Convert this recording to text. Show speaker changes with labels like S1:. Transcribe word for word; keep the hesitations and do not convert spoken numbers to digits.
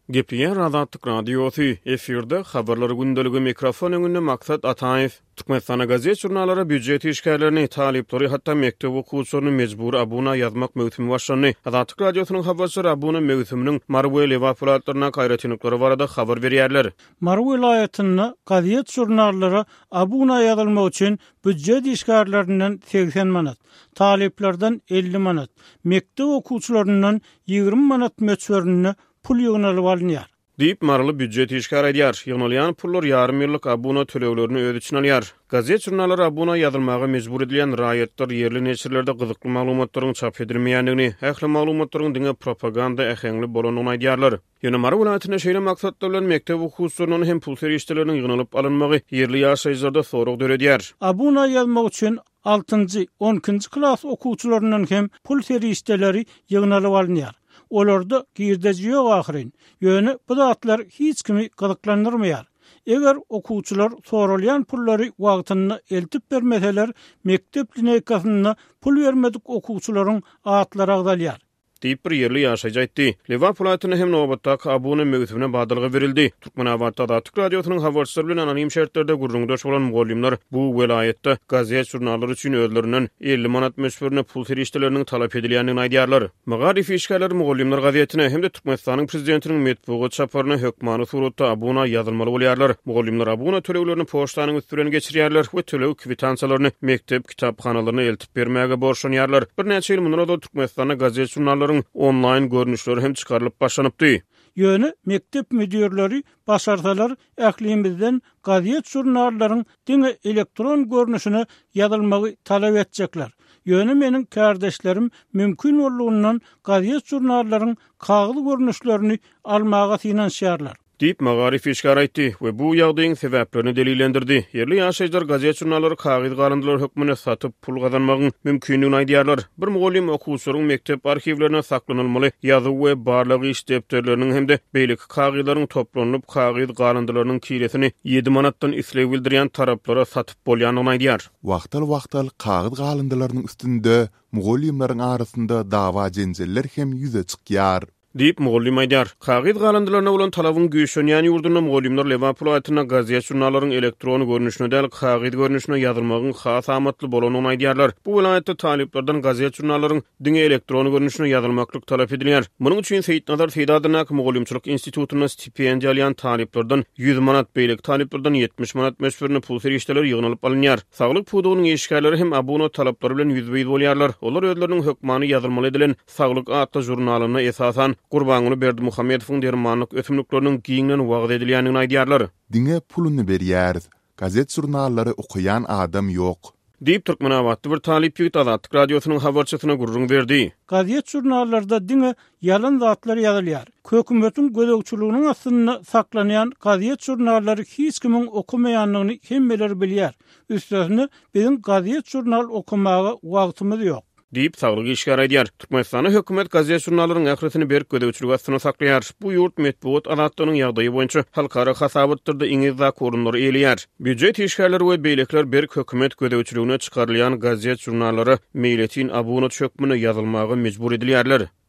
S1: Gepliyen Azatlyk radiosu efirde habarlary gündöligi mikrofon öňünde maksat Ataev. Türkmenistana gazet jurnalara büdjet işgärlerini, talipleri hatta mektep okuwçylaryny mejbur abuna yazmak möhümi başlandy. Azatlyk radiosynyň habarçylary abuna möhüminiň Marwe lewapulatlaryna gaýratynlyklary barada habar berýärler.
S2: Marwe vilayatyna gazet jurnallara abuna ýazylmak üçin büdjet işgärlerinden seksen manat, taliplerden elli manat, mektep okuwçylaryndan ýygrimi manat möçberini pul ýygnalyp alınýar.
S1: Diýip marly büdjet işgär edýär. Ýygnalýan pullar ýarym ýyllyk abuna töleglerini öz içine alýar. Gazet jurnalary abuna ýazylmaga mejbur edilen raýatlar ýerli neçirlerde gyzykly maglumatlaryň çap edilmeýändigini, ähli maglumatlaryň diňe propaganda ähengli bolanyny aýdýarlar. Ýöne Marw vilayatyna şeýle maksatda bilen mektep okuwçylarynyň hem pul ferişdeleriniň ýygnalyp alynmagy ýerli ýaşaýjylarda sorag döredýär.
S2: Abuna ýazmak üçin altynjy, onunçy klass okuwçylarynyň hem pul ferişdeleri ýygnalyp alynýar. Olarda girdeci ýok ahyrin. Ýöne bu zatlar hiç kimi gyzyklandyrmaýar. Eger okuwçylar soralýan pullary wagtyny eltip bermeseler, mektep lineykasyna pul bermedik okuwçylaryň atlary agdalýar.
S1: Diýip bir ýerli ýaşaýjy aýtdy. Lewapulatna hem nowatda abuna möhütüne badalgy berildi. Türkmenabat Azatlyk radiosynyň habarçylary bilen anonim şertlerde gurrundaş bolan mugallimler bu welayatda gazet jurnallary üçin özlerinden elli manat möçberini pul ferişdeleriniň talap edilýändigini aýdýarlar. Magarif işgärler mugallimler gazetine hem de Türkmenistanyň prezidentiniň metbuat çaparyna hökmany suratda abuna ýazylmaly bolýarlar. Mugallimler abuna töleglerini poçtanyň üstüne geçirýärler we töleg kwitansiýalaryny mektep kitaphanalaryna eltip bermäge borçlanýarlar. Bir näçe ýyl mundan da Türkmenistana gazet jurnallary online görnüşleri hem çıkarılıp başlanıpdy.
S2: Ýöne mektep müdürleri başarsalar ählimizden gazet jurnallaryň diňe elektron görnüşine ýazylmagy talap etjekler. Ýöne meniň kardeşlerim mümkin bolýandan gazet jurnallaryň kagly görnüşlerini almaga finansiýarlar.
S1: Diýip Magarif işgär aýtdy we bu ýagdaýyň sebäplerini delilendirdi. Ýerli ýaşaýjylar gazet jurnallary kagyz galandylar hökmüne satyp pul gazanmagyň mümkinligini aýdýarlar. Bir mugallim okuwçylaryň mektep arhivlerine saklanylmaly ýazy we barlygy iş depterleriniň hemde beýlik kagyzlaryň toplanyp kagyz galandylarynyň kiresini ýedi manatdan islew bildirýän taraplara satyp bolýanyny aýdýar.
S3: Wagtal-wagtal kagyz galandylarynyň üstünde mugallimlaryň arasynda dawa jenjeller hem ýüze çykýar.
S1: Diýip mugallim aýdýar. Kagyz galandylaryna bolan talabyň güýçlenýän ýurduny mugallimler lewapulatna gazet jurnallaryň elektron görnüşine däl kagyz görnüşine ýazylmagyň has amatly bolanyny aýdýarlar. Bu vilayatda taliplerden gazet jurnallaryň diňe elektron görnüşine ýazylmaklyk talap edilýär. Munyň üçin Seýitnazar Seýdadynak mugallimçilik institutyna stipendiýa alýan taliplerden ýüz manat, beýlik taliplerden ýetmiş manat möçberini pul ferişdeler ýygnalyp alynýar. Saglyk pudugynyň işgärleri hem abuna talaplary bilen ýüzbeýiz bolýarlar. Olar özleriniň hökmany ýazylmaly edilen Saglyk adly jurnalyna esasan Gurbanguly Berdi Muhammedowyň dermanlyk ötümlikleriniň giňinden wagt edilýändigini aýdýarlar.
S3: Diňe puluny berýär. Gazet jurnallary okuyan adam ýok.
S1: Diýip Türkmenabatda bir talip ýigit Azatlyk radiosynyň habarçysyna gurrun berdi.
S2: Gazet jurnallarda diňe ýalan zatlar ýazylýar. Hökümetiň gözegçiliginiň astyna saklanýan gazet jurnallary hiç kimiň okumaýanlygyny hemmeler bilýär. Üstesine biziň gazet jurnal okumaga wagtymyz ýok.
S1: Diýip saglyk işgär edýär. Türkmenistana hökümet gazet jurnallarynyň ähretini berip gödegçilik astyna saklaýar. Bu ýurt metbuat azatlygynyň ýagdaýy boýunça halkara hasabatlarda iňizda korunlary elýär. Büdjet işgärleri we beýlekler berk hökümet gödegçiligine çykarylýan gazet jurnallary meýletin abuna çökmüne ýazylmagy mejbur edilýärler.